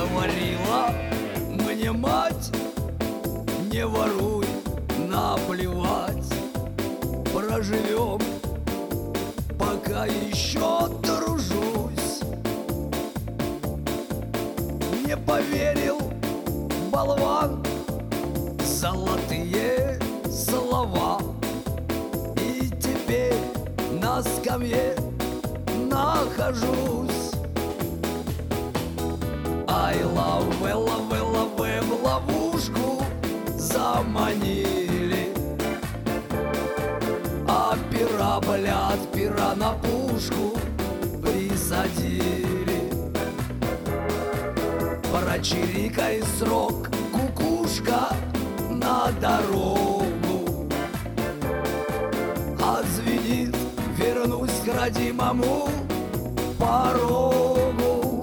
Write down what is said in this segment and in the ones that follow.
Говорила мне мать: не воруй, наплевать, проживем, пока еще тружусь. Не поверил болван, золотые слова, и теперь на скамье нахожусь. Ай, лаве, лаве, лаве, в ловушку заманили, а пера, блядь, пера на пушку присадили. Прочирикай срок, кукушка, на дорогу. Отзвенит, вернусь к родимому порогу.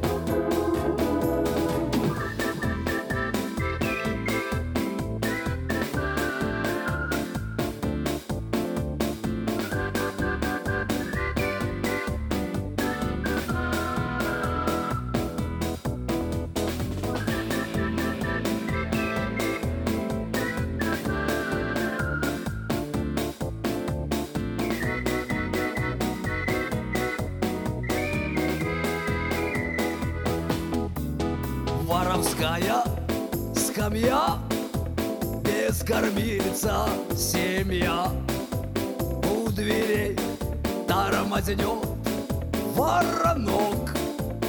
Воровская скамья, без кормильца семья. У дверей тормознет воронок.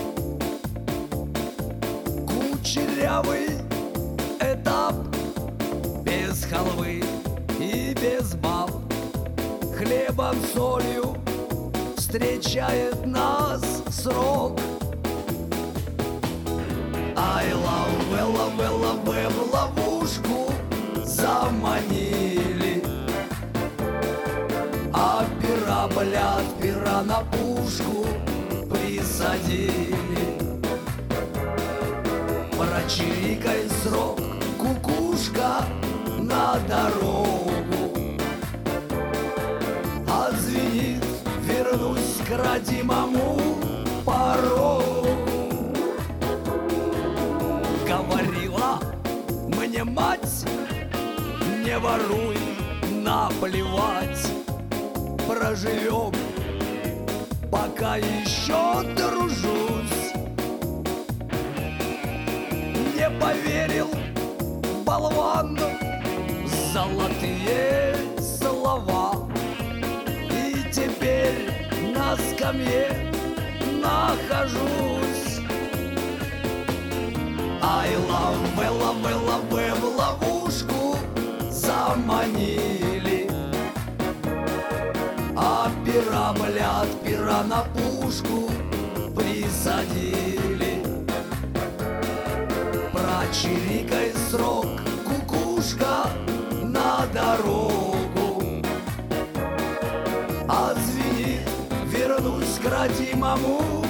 Кучерявый этап, без халвы и без баб. Хлебом, солью встречает нас срок. Ай, лаве, лаве, лаве, в ловушку заманили, а пера, блядь, пера на пушку присадили. Прочирикай срок, кукушка, на дорогу. Отзвенит, вернусь к родимому порогу. Говорила мне мать: не воруй, наплевать, проживем, пока еще дружусь. Не поверил болван, золотые слова, и теперь на скамье нахожусь. Ай, лаве, лаве, лаве, в ловушку заманили, а пера, блядь, пера на пушку присадили. Прочирикай срок, кукушка, на дорогу. Отзвенит, вернусь к родимому